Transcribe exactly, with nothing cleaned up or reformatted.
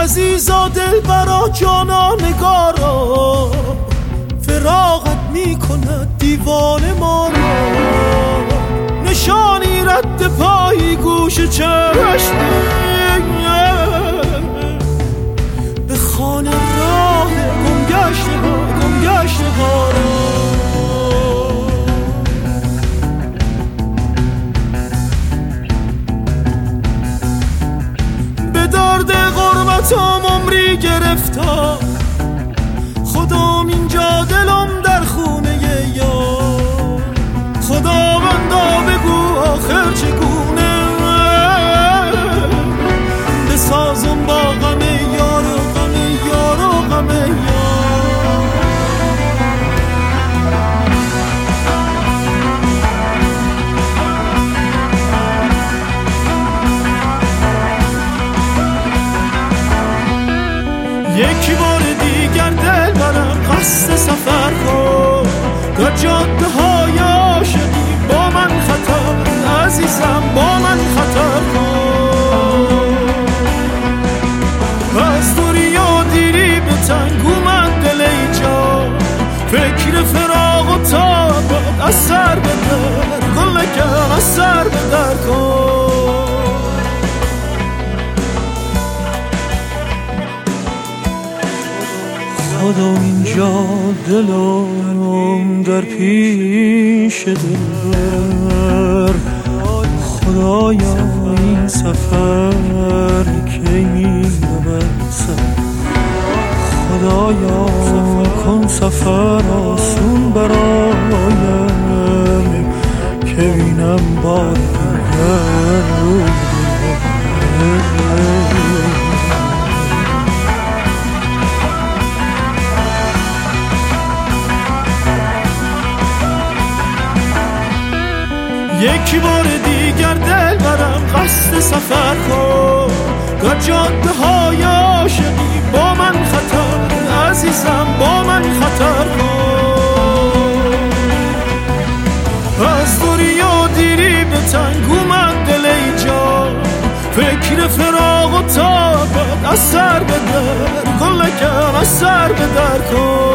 عزیزا دل برا جانا نگارا فراغت میکند دیوان ما را نشانی رد پایی گوش چشمی به خانه راه گمگشته ها گمگشته ها را به درد غربتم عمری گرفتا خدام اینجا دلم در خونه یار خدا بندا بگو آخر چگونه بسازم با غم یار و غم یار و غم یار یکی بار دیگر دل برم قصد سفر کن تا جاده های عاشقی با من خطر عزیزم با من خطر کن از دوری و دیری به تنگ اومد دل اینجا فکر فراق و تابت از سر بدر گل نکن از سر بدر کن خدا اینجا دلم در پیش دل خدایا این سفر کی می‌رسد خدایا کن سفر آسون برایم که بینم بار دیگر یکی بار دیگر دل برم قصد سفر کن تا جاده های عاشقی با من خطر عزیزم با من خطر کن از دوری و دیری به تنگ اومد دل اینجا فکر فراق و تابت از سر بدر گل نکن از سر بدر کن